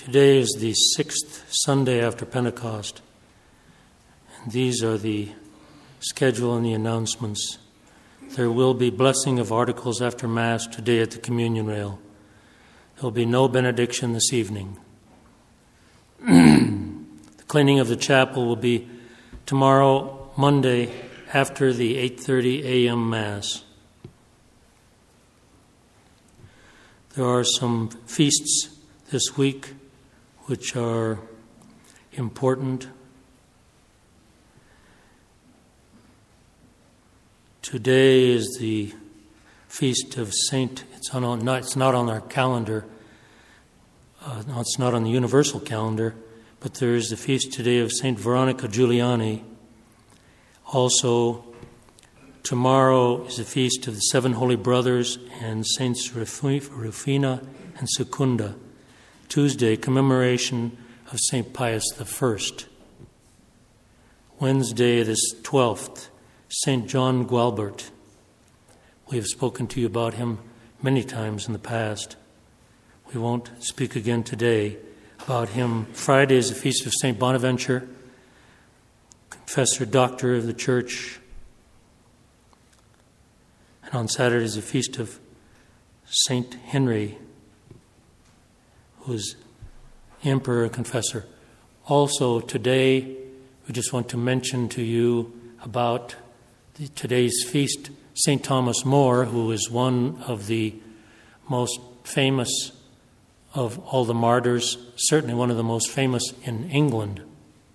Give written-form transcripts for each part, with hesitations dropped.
Today is the 6th Sunday after Pentecost. And these are the schedule and the announcements. There will be blessing of articles after Mass today at the communion rail. There will be no benediction this evening. The cleaning of the chapel will be tomorrow, Monday, after the 8:30 a.m. Mass. There are some feasts this week which are important. Today is the feast of Saint. It's not on our calendar. It's not on the universal calendar, but there is the feast today of Saint Veronica Giuliani. Also, tomorrow is the feast of the Seven Holy Brothers and Saints Rufina and Secunda. Tuesday, commemoration of St. Pius I. Wednesday, this 12th, St. John Gualbert. We have spoken to you about him many times in the past. We won't speak again today about him. Friday is the feast of St. Bonaventure, confessor, doctor of the Church. And on Saturday is the feast of St. Henry, who is emperor and confessor. Also today, we just want to mention to you about today's feast, St. Thomas More, who is one of the most famous of all the martyrs, certainly one of the most famous in England.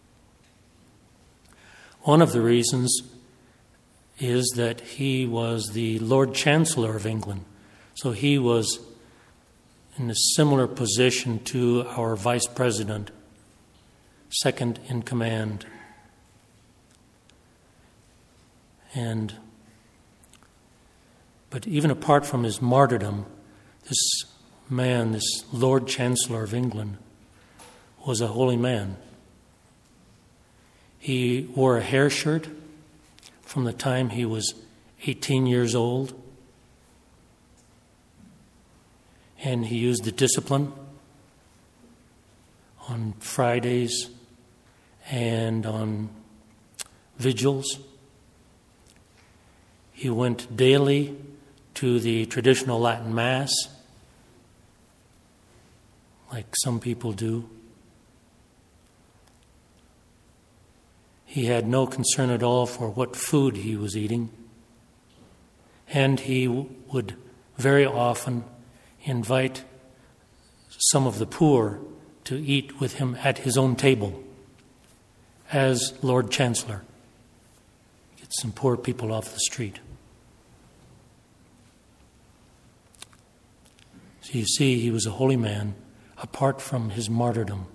One of the reasons is that he was the Lord Chancellor of England. So he was in a similar position to our Vice President, second in command. But even apart from his martyrdom, this man, this Lord Chancellor of England, was a holy man. He wore a hair shirt from the time he was 18 years old. And he used the discipline on Fridays and on vigils. He went daily to the traditional Latin Mass, like some people do. He had no concern at all for what food he was eating. And he would very often invite some of the poor to eat with him at his own table as Lord Chancellor. Get some poor people off the street. So you see, he was a holy man apart from his martyrdom.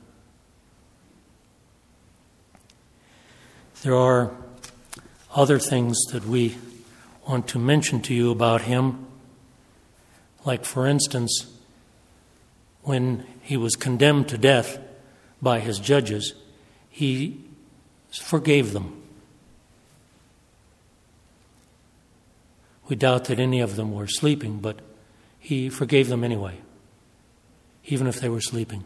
There are other things that we want to mention to you about him. Like, for instance, when he was condemned to death by his judges, he forgave them. We doubt that any of them were sleeping, but he forgave them anyway, even if they were sleeping.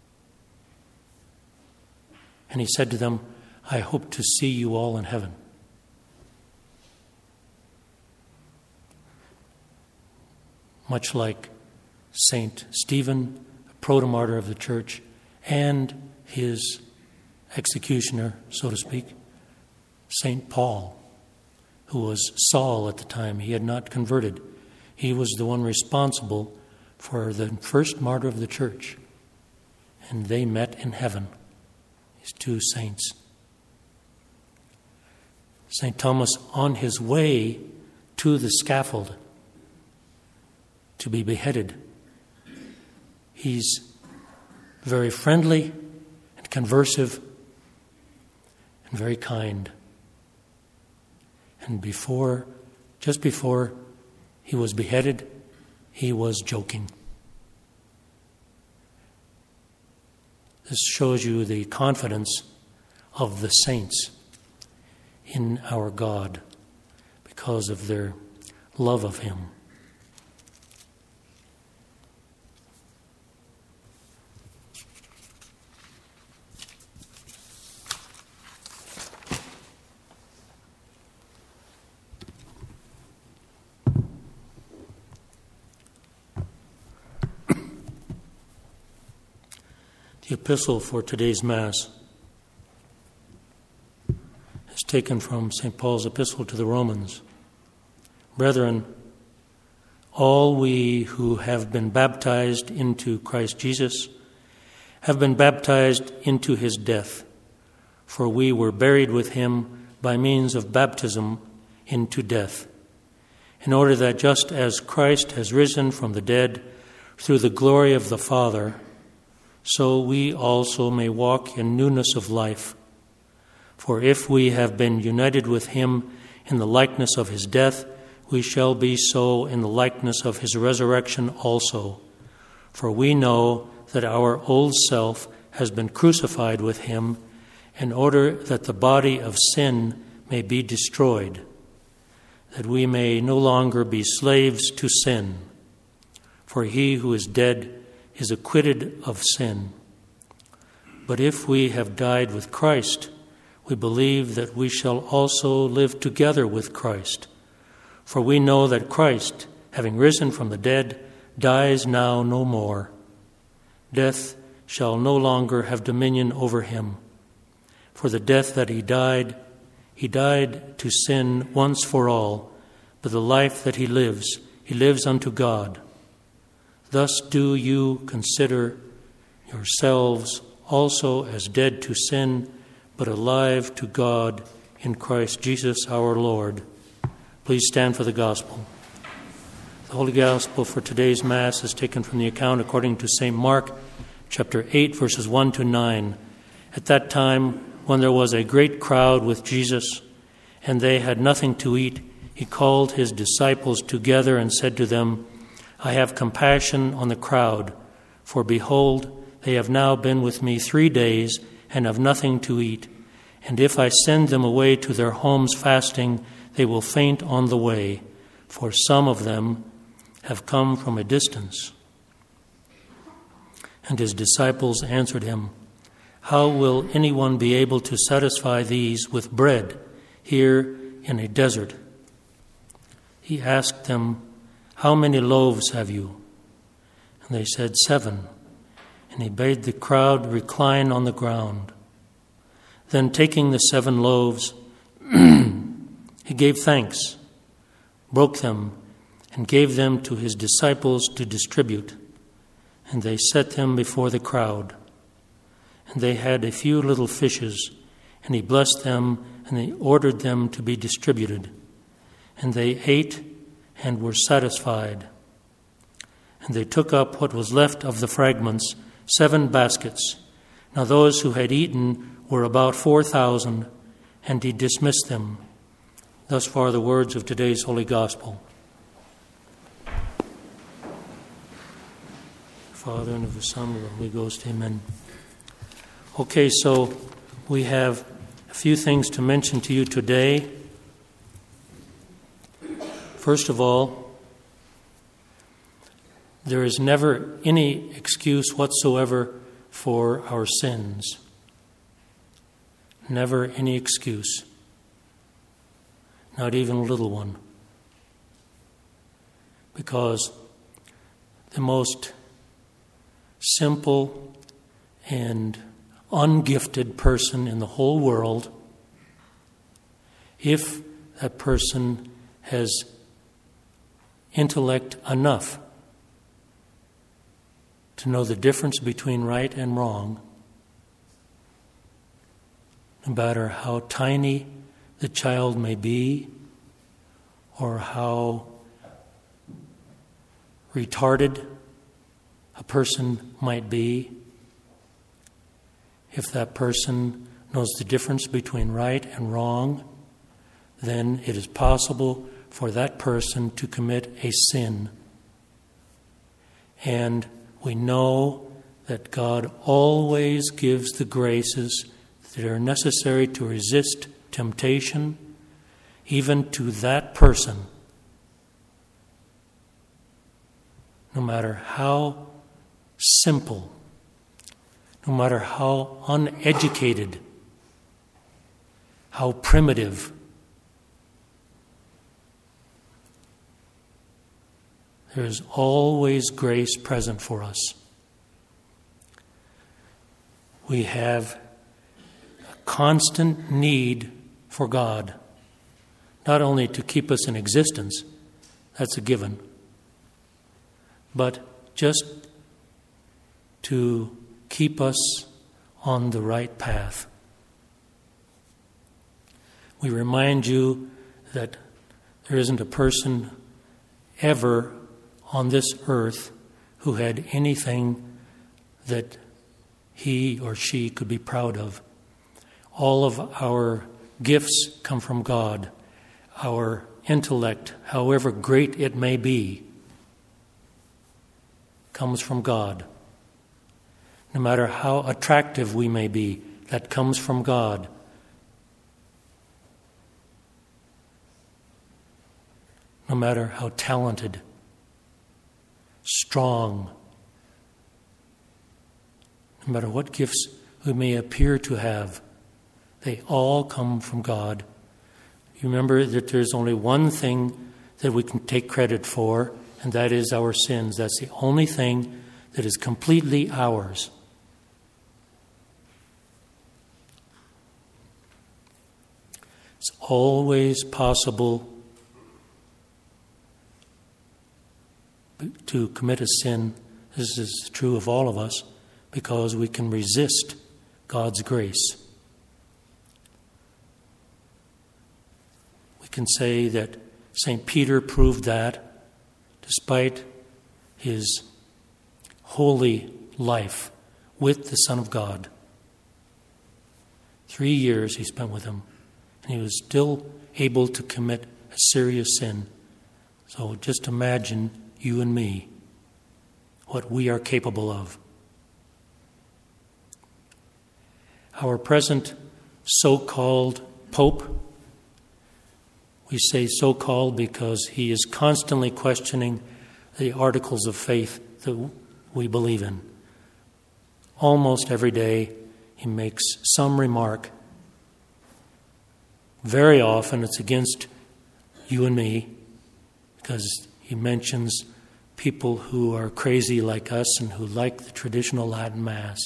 And he said to them, "I hope to see you all in heaven." Much like Saint Stephen, a proto-martyr of the Church, and his executioner, so to speak, Saint Paul, who was Saul at the time. He had not converted. He was the one responsible for the first martyr of the Church. And they met in heaven, these two saints. St. Thomas, on his way to the scaffold to be beheaded, he's very friendly and conversive and very kind. And just before he was beheaded, he was joking. This shows you the confidence of the saints in our God because of their love of him. The epistle for today's Mass is taken from St. Paul's epistle to the Romans. Brethren, all we who have been baptized into Christ Jesus have been baptized into his death, for we were buried with him by means of baptism into death, in order that just as Christ has risen from the dead through the glory of the Father, so we also may walk in newness of life. For if we have been united with him in the likeness of his death, we shall be so in the likeness of his resurrection also. For we know that our old self has been crucified with him, in order that the body of sin may be destroyed, that we may no longer be slaves to sin. For he who is dead is acquitted of sin. But if we have died with Christ, we believe that we shall also live together with Christ. For we know that Christ, having risen from the dead, dies now no more. Death shall no longer have dominion over him. For the death that he died to sin once for all, but the life that he lives unto God. Thus do you consider yourselves also as dead to sin, but alive to God in Christ Jesus our Lord. Please stand for the Gospel. The Holy Gospel for today's Mass is taken from the account according to St. Mark, chapter 8, verses 1 to 9. At that time, when there was a great crowd with Jesus, and they had nothing to eat, he called his disciples together and said to them, I have compassion on the crowd, for behold, they have now been with me 3 days and have nothing to eat. And if I send them away to their homes fasting, they will faint on the way, for some of them have come from a distance. And his disciples answered him, How will anyone be able to satisfy these with bread here in a desert? He asked them, How many loaves have you? And they said, 7. And he bade the crowd recline on the ground. Then taking the 7 loaves, he gave thanks, broke them, and gave them to his disciples to distribute. And they set them before the crowd. And they had a few little fishes, and he blessed them, and he ordered them to be distributed. And they ate and were satisfied. And they took up what was left of the fragments, 7 baskets. Now those who had eaten were about 4,000, and he dismissed them. Thus far the words of today's Holy Gospel. Father, and of the Son, and of the Holy Ghost, amen. Okay, so we have a few things to mention to you today. First of all, there is never any excuse whatsoever for our sins. Never any excuse. Not even a little one. Because the most simple and ungifted person in the whole world, if that person has intellect enough to know the difference between right and wrong, no matter how tiny the child may be or how retarded a person might be, if that person knows the difference between right and wrong, then it is possible for that person to commit a sin. And we know that God always gives the graces that are necessary to resist temptation, even to that person, no matter how simple, no matter how uneducated, how primitive. There is always grace present for us. we have a constant need for God, not only to keep us in existence, that's a given, but just to keep us on the right path. We remind you that there isn't a person ever on this earth who had anything that he or she could be proud of. All of our gifts come from God. Our intellect, however great it may be, comes from God. No matter how attractive we may be, that comes from God. No matter how talented, strong, no matter what gifts we may appear to have, they all come from God. You remember that there's only one thing that we can take credit for, and that is our sins. That's the only thing that is completely ours. It's always possible to commit a sin. This is true of all of us because we can resist God's grace. We can say that St. Peter proved that despite his holy life with the Son of God. 3 years he spent with him, and he was still able to commit a serious sin. So just imagine you and me, what we are capable of. Our present so-called Pope, we say so-called because he is constantly questioning the articles of faith that we believe in. Almost every day he makes some remark. Very often it's against you and me because he mentions people who are crazy like us and who like the traditional Latin Mass.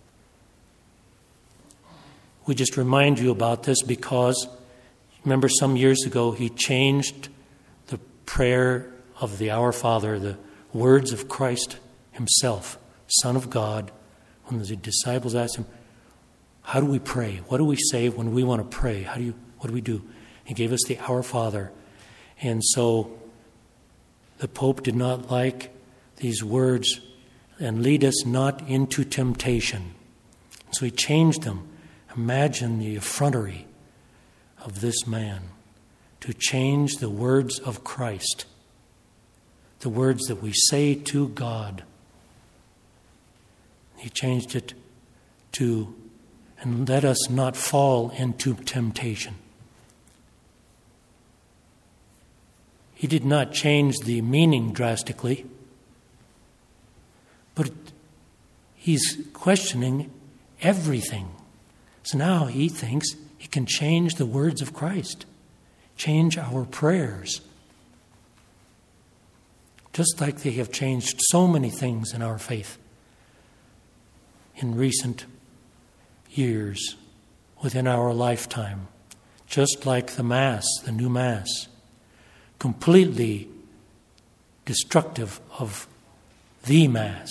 We just remind you about this because, remember some years ago, he changed the prayer of the Our Father, the words of Christ himself, Son of God. When the disciples asked him, how do we pray? What do we say when we want to pray? What do we do? He gave us the Our Father. And so the Pope did not like these words, and lead us not into temptation. So he changed them. Imagine the effrontery of this man to change the words of Christ, the words that we say to God. He changed it to, and let us not fall into temptation. He did not change the meaning drastically, but he's questioning everything. So now he thinks he can change the words of Christ, change our prayers, just like they have changed so many things in our faith in recent years, within our lifetime, just like the Mass, the new Mass, completely destructive of the Mass.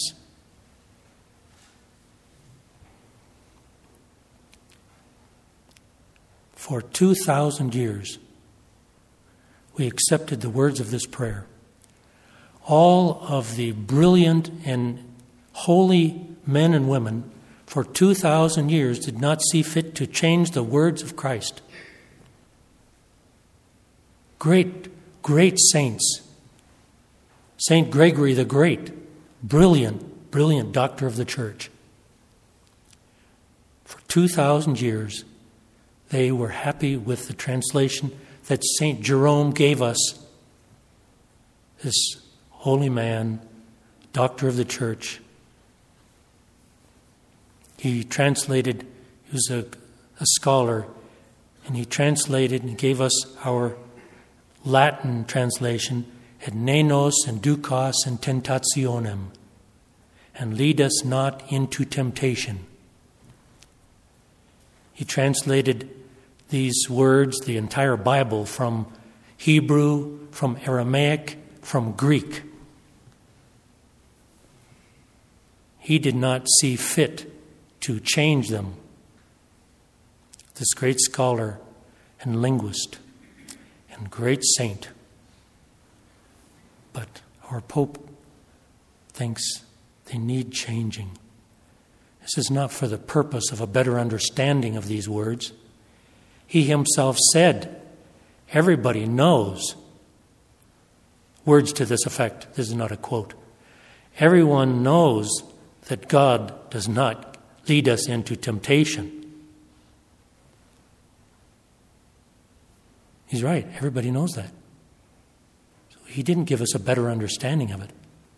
For 2,000 years, we accepted the words of this prayer. All of the brilliant and holy men and women for 2,000 years did not see fit to change the words of Christ. Great saints. Saint Gregory the Great, brilliant doctor of the Church. For 2,000 years, they were happy with the translation that St. Jerome gave us. This holy man, doctor of the Church. He was a scholar, and he translated and gave us our Latin translation, et ne nos inducas in tentationem, and lead us not into temptation. He translated these words, the entire Bible, from Hebrew, from Aramaic, from Greek. He did not see fit to change them. This great scholar and linguist and great saint. But our Pope thinks they need changing. This is not for the purpose of a better understanding of these words. He himself said, everybody knows. Words to this effect. This is not a quote. Everyone knows that God does not lead us into temptation. He's right. Everybody knows that. So he didn't give us a better understanding of it.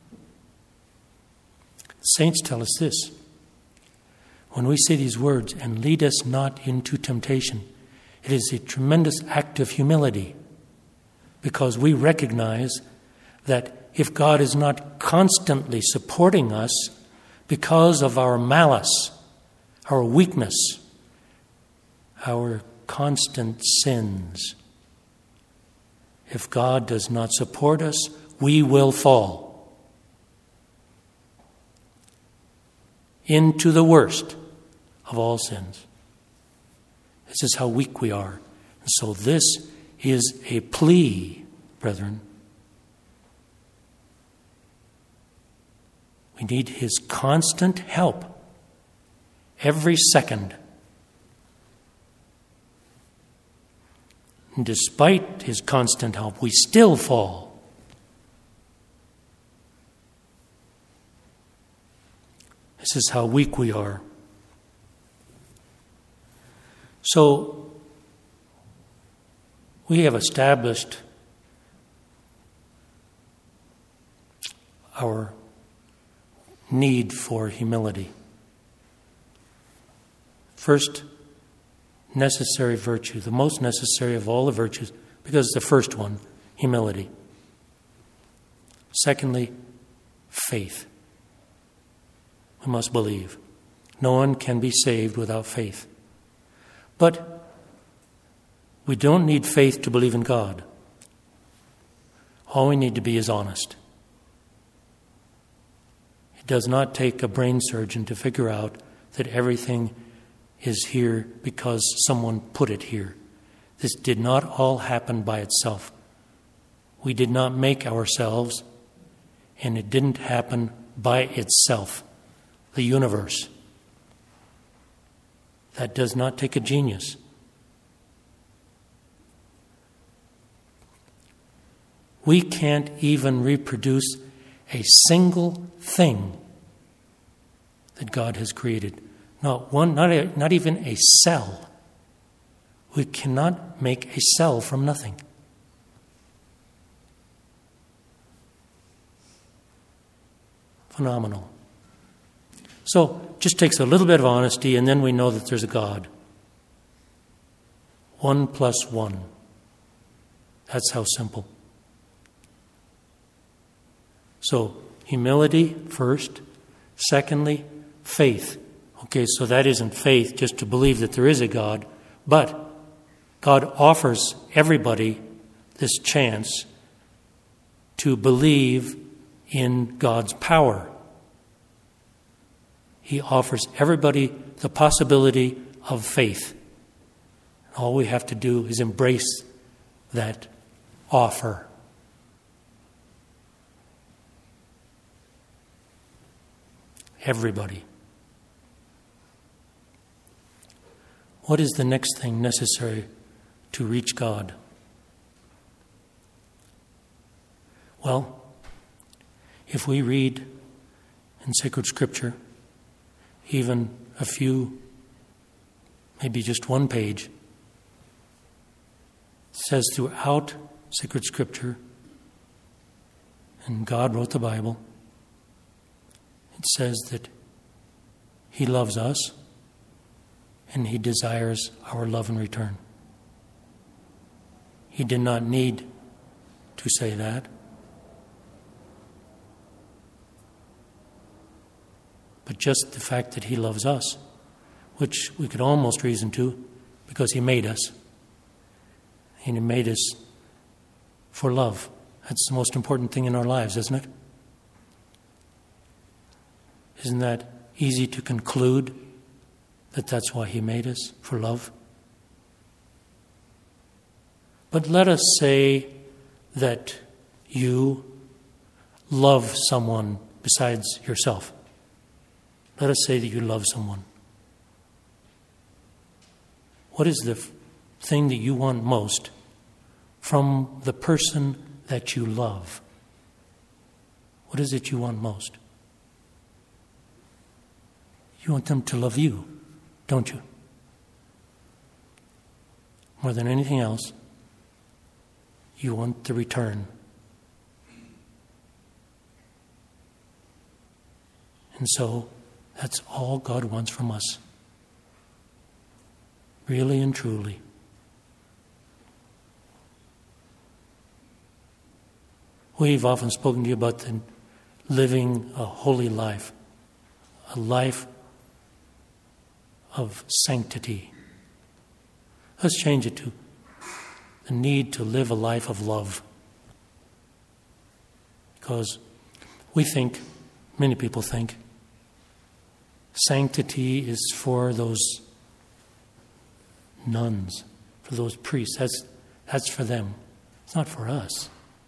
The saints tell us this. When we say these words, and lead us not into temptation, it is a tremendous act of humility, because we recognize that if God is not constantly supporting us because of our malice, our weakness, our constant sins, if God does not support us, we will fall into the worst of all sins. This is how weak we are. And so this is a plea, brethren. We need his constant help every second. And despite his constant help, we still fall. This is how weak we are. So, we have established our need for humility. First necessary virtue, the most necessary of all the virtues, because the first one, humility. Secondly, faith. We must believe. No one can be saved without faith. But we don't need faith to believe in God. All we need to be is honest. It does not take a brain surgeon to figure out that everything is here because someone put it here. This did not all happen by itself. We did not make ourselves, and it didn't happen by itself. The universe. That does not take a genius. We can't even reproduce a single thing that God has created. Not one, not even a cell. We cannot make a cell from nothing. Phenomenal. So, just takes a little bit of honesty, and then we know that there's a God. 1 + 1. That's how simple. So, humility first. Secondly, faith. Okay, so that isn't faith just to believe that there is a God, but God offers everybody this chance to believe in God's power. He offers everybody the possibility of faith. All we have to do is embrace that offer. Everybody. What is the next thing necessary to reach God? Well, if we read in sacred scripture, even a few, maybe just one page, says throughout sacred scripture, and God wrote the Bible, it says that He loves us and He desires our love in return. He did not need to say that. But just the fact that He loves us which we could almost reason to, because He made us. And He made us for love. That's the most important thing in our lives, isn't it? Isn't that easy to conclude that that's why He made us, for love? But let us say that you love someone besides yourself. Let us say that you love someone. What is the thing that you want most from the person that you love? What is it you want most? You want them to love you, don't you? More than anything else, you want the return. And so, that's all God wants from us. Really and truly. We've often spoken to you about living a holy life, a life of sanctity. Let's change it to the need to live a life of love. Because we think, many people think, sanctity is for those nuns, for those priests. That's for them. It's not for us.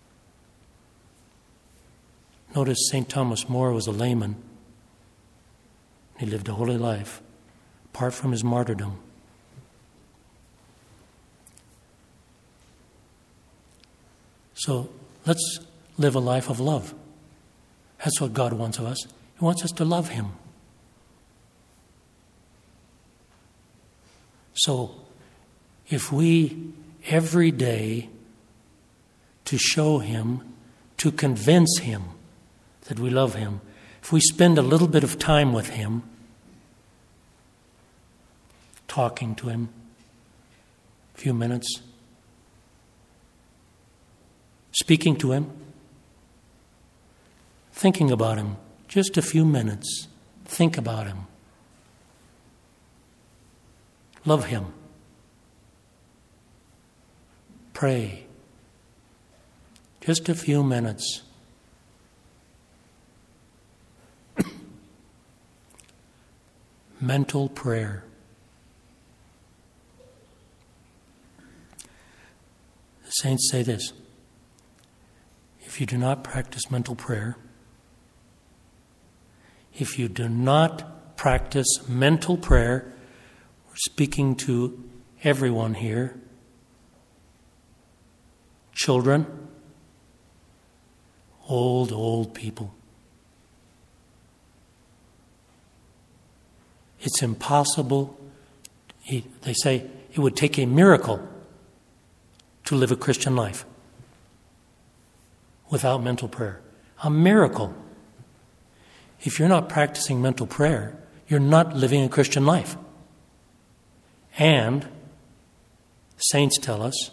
Notice St. Thomas More was a layman. He lived a holy life, apart from his martyrdom. So let's live a life of love. That's what God wants of us. He wants us to love Him. So if we, every day, to show Him, to convince Him that we love Him, if we spend a little bit of time with Him, talking to Him, a few minutes, speaking to Him, thinking about Him, just a few minutes, think about Him. Love Him. Pray. Just a few minutes. Mental prayer. The saints say this: if you do not practice mental prayer, if you do not practice mental prayer, we're speaking to everyone here, children, old people. It's impossible. They say it would take a miracle to live a Christian life without mental prayer. A miracle. If you're not practicing mental prayer, you're not living a Christian life. And saints tell us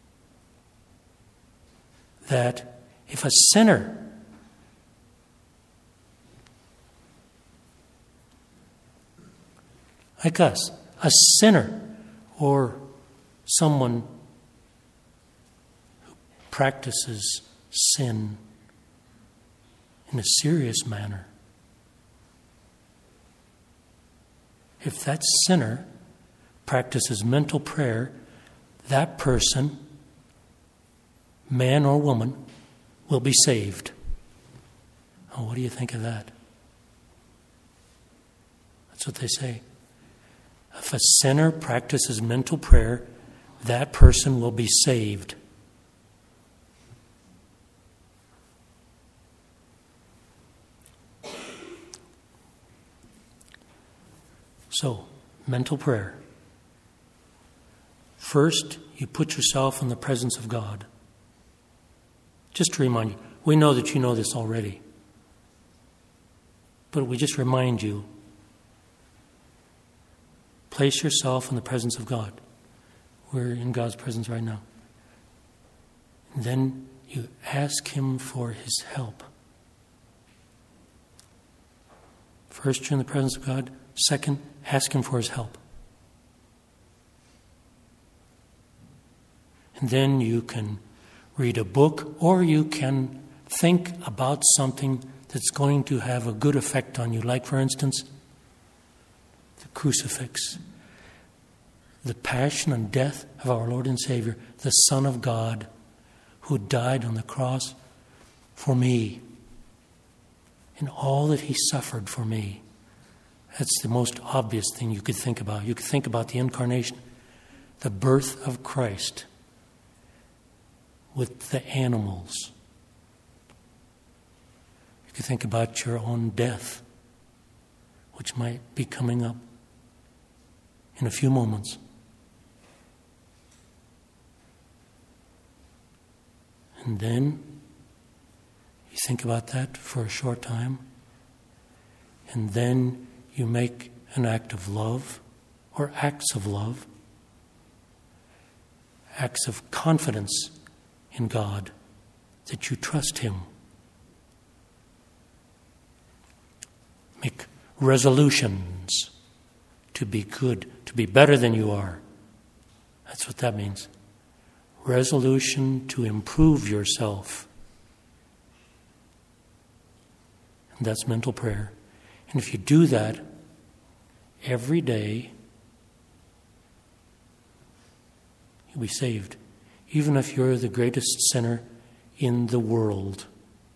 that if a sinner like us, a sinner or someone who practices sin in a serious manner, if that sinner practices mental prayer, that person, man or woman, will be saved. Oh, what do you think of that? That's what they say. If a sinner practices mental prayer, that person will be saved. So, mental prayer. First, you put yourself in the presence of God. Just to remind you, we know that you know this already, but we just remind you, place yourself in the presence of God. We're in God's presence right now. And then you ask Him for His help. First, you're in the presence of God. Second, ask Him for His help. And then you can read a book, or you can think about something that's going to have a good effect on you. Like, for instance, the crucifix, the passion and death of our Lord and Savior, the Son of God, who died on the cross for me, and all that He suffered for me. That's the most obvious thing you could think about. You could think about the incarnation, the birth of Christ with the animals. You could think about your own death, which might be coming up in a few moments. And then you think about that for a short time, and then you make an act of love, or acts of love, acts of confidence in God, that you trust Him. Make resolutions to be good, to be better than you are. That's what that means. Resolution to improve yourself. And that's mental prayer. And if you do that every day, you'll be saved. Even if you're the greatest sinner in the world.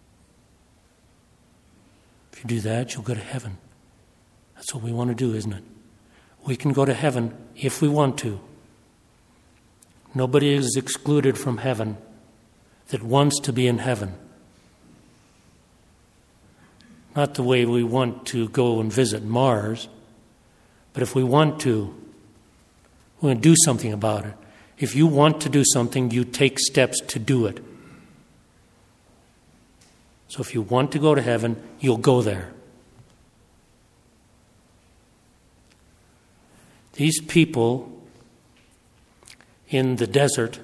If you do that, you'll go to heaven. That's what we want to do, isn't it? We can go to heaven if we want to. Nobody is excluded from heaven that wants to be in heaven. Not the way we want to go and visit Mars, but if we want to, we're going to do something about it. If you want to do something, you take steps to do it. So if you want to go to heaven, you'll go there. These people in the desert,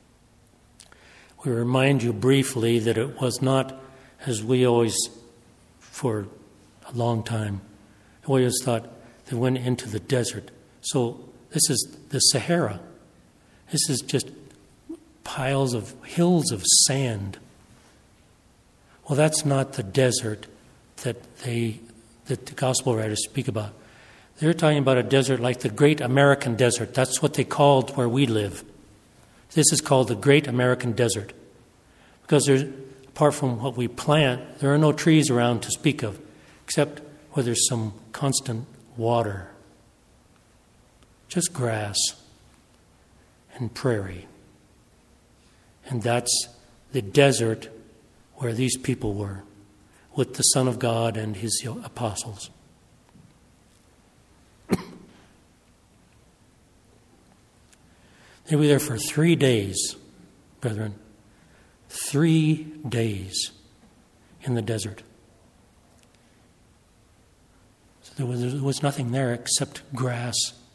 we remind you briefly that it was not, as we always, for a long time, we always thought they went into the desert. So this is the Sahara. This is just piles of hills of sand. Well, that's not the desert that the gospel writers speak about. They're talking about a desert like the Great American Desert. That's what they called where we live. This is called the Great American Desert. Because there's, apart from what we plant, there are no trees around to speak of, except where there's some constant water. Just grass and prairie. And that's the desert where these people were, with the Son of God and His apostles. They were there for 3 days, brethren. 3 days in the desert. So there was nothing there except grass.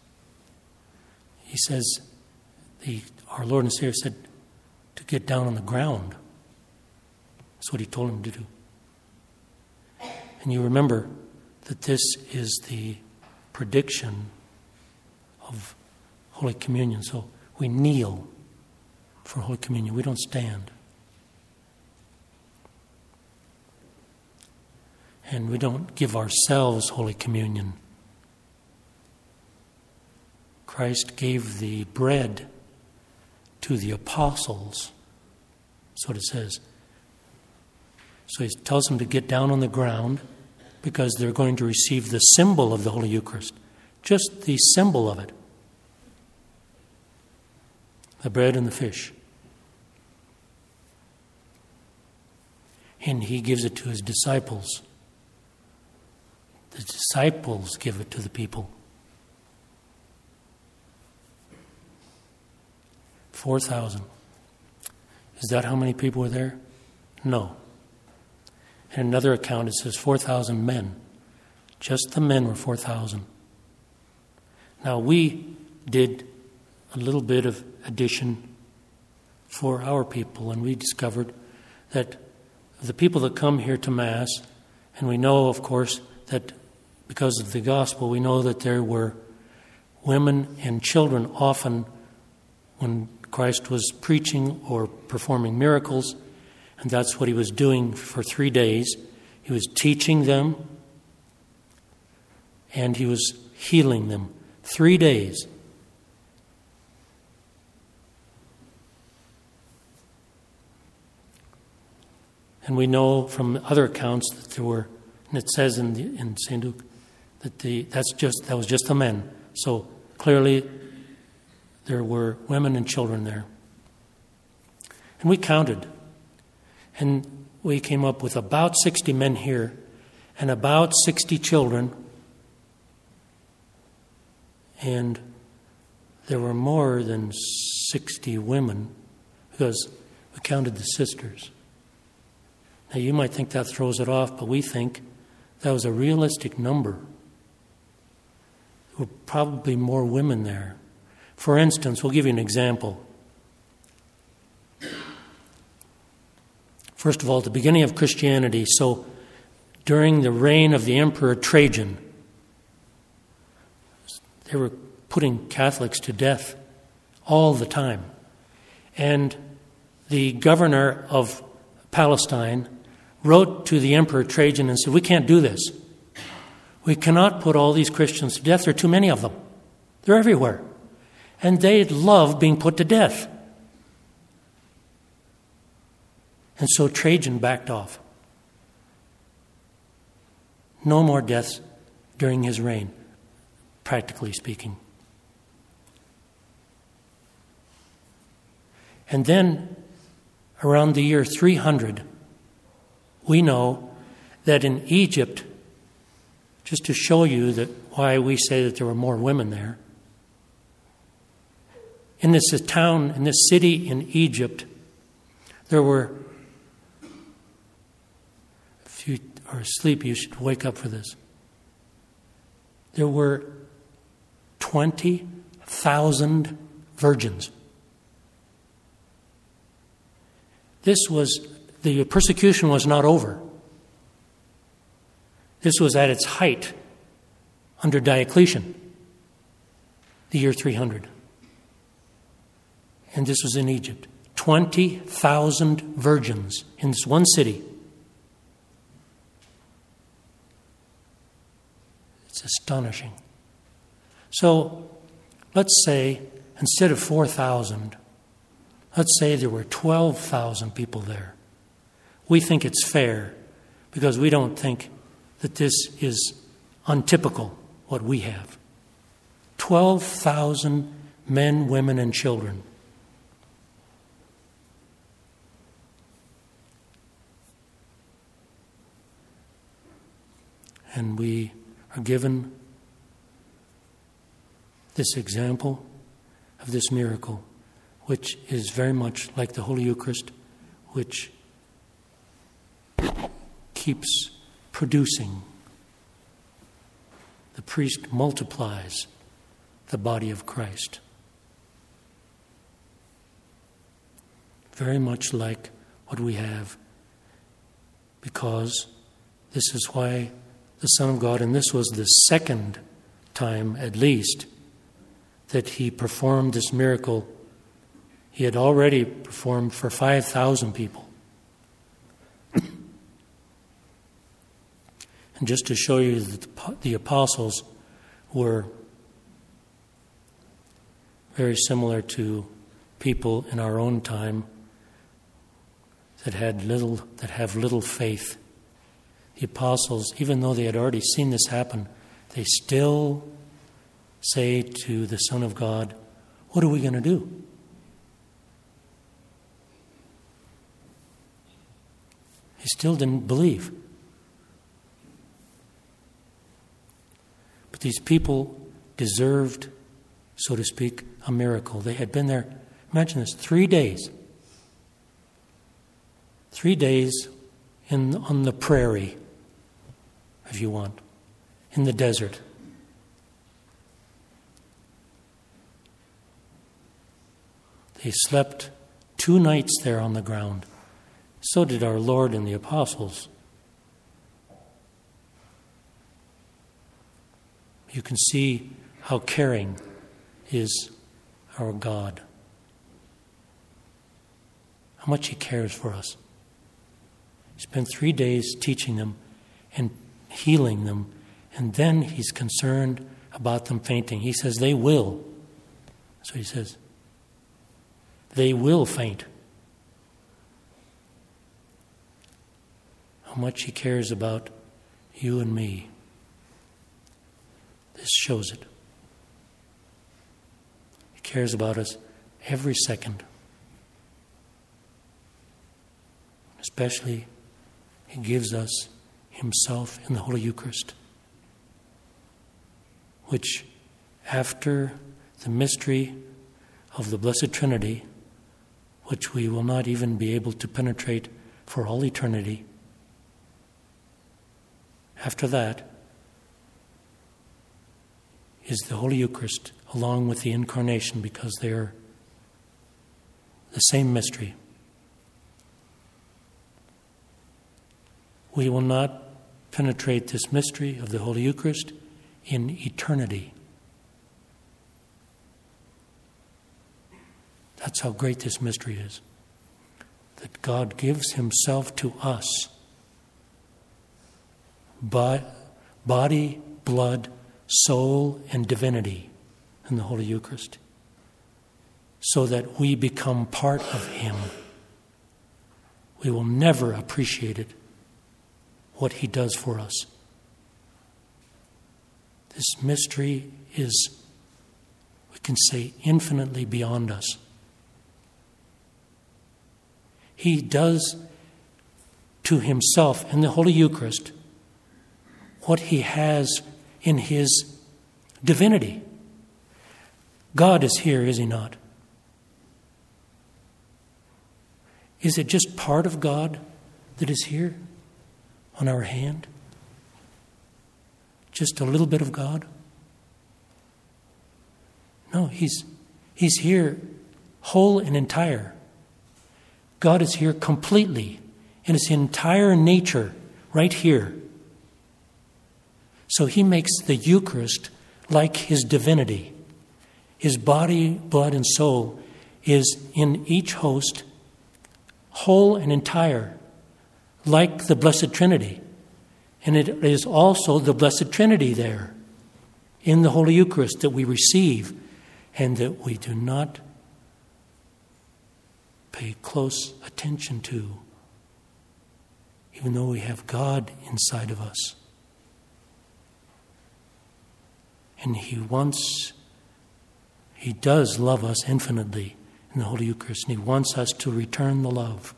He says, our Lord and Savior said to get down on the ground. That's what He told him to do. And you remember that this is the prediction of Holy Communion. So we kneel for Holy Communion. We don't stand. And we don't give ourselves Holy Communion. Christ gave the bread to the apostles. That's what it says. So He tells them to get down on the ground because they're going to receive the symbol of the Holy Eucharist. Just the symbol of it. The bread and the fish. And He gives it to His disciples. The disciples give it to the people. 4,000. Is that how many people were there? No. In another account it says 4,000 men. Just the men were 4,000. Now we did a little bit of addition for our people, and we discovered that the people that come here to Mass, and we know, of course, that because of the gospel, we know that there were women and children often when Christ was preaching or performing miracles, and that's what he was doing for 3 days. He was teaching them, and he was healing them. 3 days. And we know from other accounts that there were, and it says in St. Luke that that was just the men. So clearly there were women and children there. And we counted, and we came up with about 60 men here and about 60 children. And there were more than 60 women because we counted the sisters. Now, you might think that throws it off, but we think that was a realistic number. There were probably more women there. For instance, we'll give you an example. First of all, at the beginning of Christianity, so during the reign of the Emperor Trajan, they were putting Catholics to death all the time. And the governor of Palestine wrote to the Emperor Trajan and said, "We can't do this. We cannot put all these Christians to death. There are too many of them. They're everywhere. And they love being put to death." And so Trajan backed off. No more deaths during his reign, practically speaking. And then, around the year 300, we know that in Egypt, just to show you that why we say that there were more women there, in this town, in this city in Egypt, there were, if you are asleep, you should wake up for this. There were 20,000 virgins. The persecution was not over. This was at its height under Diocletian, the year 300. And this was in Egypt. 20,000 virgins in this one city. It's astonishing. So, let's say, instead of 4,000, let's say there were 12,000 people there. We think it's fair because we don't think that this is untypical, what we have. 12,000 men, women, and children. And we are given this example of this miracle, which is very much like the Holy Eucharist, which keeps producing. The priest multiplies the body of Christ. Very much like what we have, because this is why the Son of God, and this was the second time at least that he performed this miracle. He had already performed for 5,000 people. And just to show you that the apostles were very similar to people in our own time that have little faith. The apostles, even though they had already seen this happen, they still say to the Son of God, "What are we going to do?" He still didn't believe. But these people deserved, so to speak, a miracle. They had been there, imagine this, 3 days. 3 days on the prairie, if you want, in the desert. They slept 2 nights there on the ground. So did our Lord and the apostles. you can see how caring is our God. How much He cares for us. He spent 3 days teaching them and healing them, and then He's concerned about them fainting. He says they will. So He says, they will faint. How much He cares about you and me. This shows it. He cares about us every second. Especially, He gives us Himself in the Holy Eucharist, which, after the mystery of the Blessed Trinity, which we will not even be able to penetrate for all eternity, after that is the Holy Eucharist along with the Incarnation, because they are the same mystery. We will not penetrate this mystery of the Holy Eucharist in eternity. That's how great this mystery is. That God gives Himself to us. Body, blood, soul, and divinity in the Holy Eucharist. So that we become part of Him. We will never appreciate it, what He does for us. This mystery is, we can say, infinitely beyond us. He does to Himself in the Holy Eucharist what He has in His divinity. God is here, is He not? Is it just part of God that is here on our hand? Just a little bit of God? No, He's here whole and entire. God is here completely in His entire nature right here. So He makes the Eucharist like His divinity. His body, blood, and soul is in each host whole and entire, like the Blessed Trinity. And it is also the Blessed Trinity there in the Holy Eucharist that we receive and that we do not pay close attention to, even though we have God inside of us. And He does love us infinitely in the Holy Eucharist, and He wants us to return the love.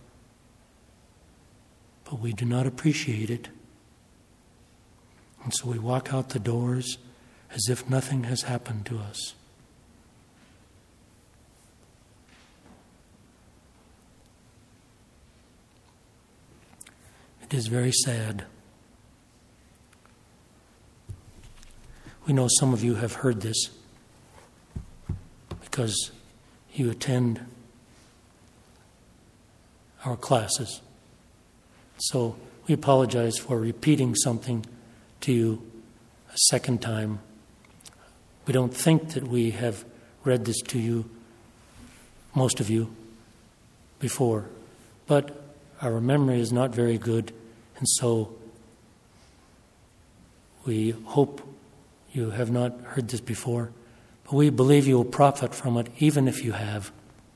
But we do not appreciate it. And so we walk out the doors as if nothing has happened to us. It is very sad. We know some of you have heard this because you attend our classes. So we apologize for repeating something to you a second time. We don't think that we have read this to you, most of you, before. But our memory is not very good, and so we hope you have not heard this before, but we believe you will profit from it, even if you have.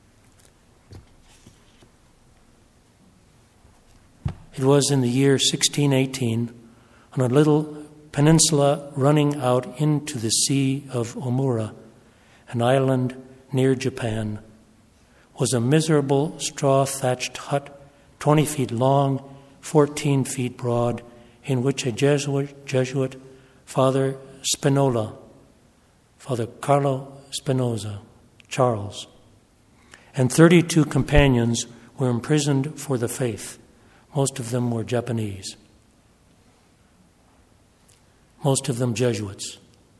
It was in the year 1618, on a little peninsula running out into the Sea of Omura, an island near Japan, was a miserable straw-thatched hut, 20 feet long, 14 feet broad, in which a Jesuit, Father Spinola, Father Carlo Spinoza, Charles, and 32 companions were imprisoned for the faith. Most of them were Japanese. Most of them Jesuits.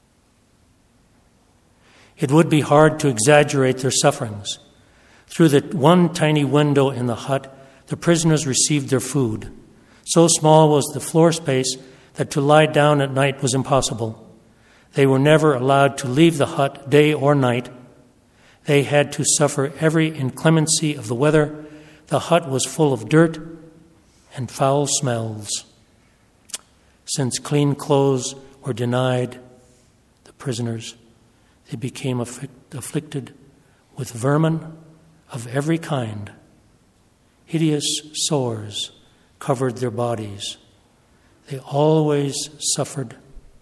It would be hard to exaggerate their sufferings. Through the one tiny window in the hut, the prisoners received their food. So small was the floor space that to lie down at night was impossible. They were never allowed to leave the hut day or night. They had to suffer every inclemency of the weather. The hut was full of dirt and foul smells. Since clean clothes were denied the prisoners, they became afflicted with vermin of every kind. Hideous sores covered their bodies. They always suffered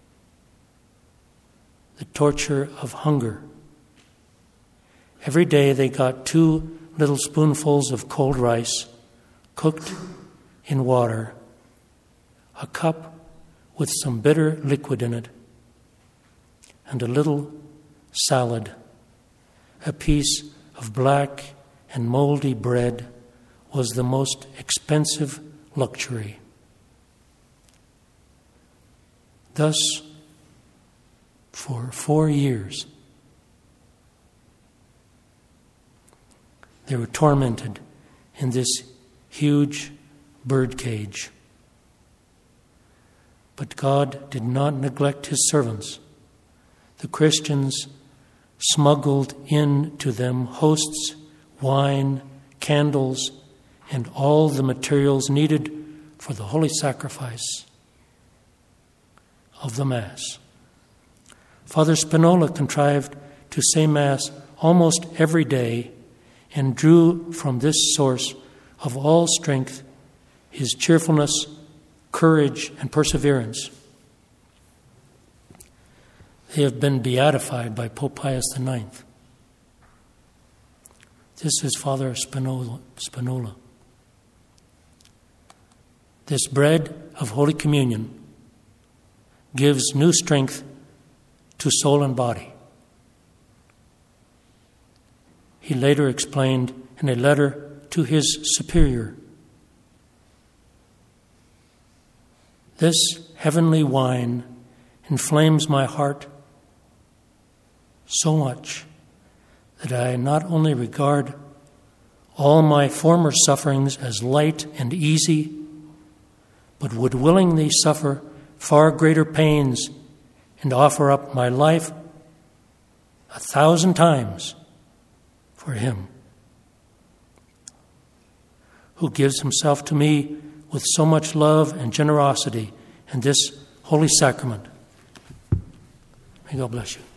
the torture of hunger. Every day they got 2 little spoonfuls of cold rice, cooked in water, a cup with some bitter liquid in it, and a little salad. A piece of black and moldy bread was the most expensive luxury. Thus, for 4 years, they were tormented in this huge bird cage. But God did not neglect his servants. The Christians smuggled in to them hosts, wine, candles, and all the materials needed for the holy sacrifice of the Mass. Father Spinola contrived to say Mass almost every day and drew from this source of all strength his cheerfulness, courage, and perseverance. They have been beatified by Pope Pius IX. This is Father Spinola. This bread of Holy Communion gives new strength to soul and body. He later explained in a letter to his superior, "This heavenly wine inflames my heart so much that I not only regard all my former sufferings as light and easy, but would willingly suffer far greater pains and offer up my life 1,000 times for him, who gives himself to me with so much love and generosity in this holy sacrament." May God bless you.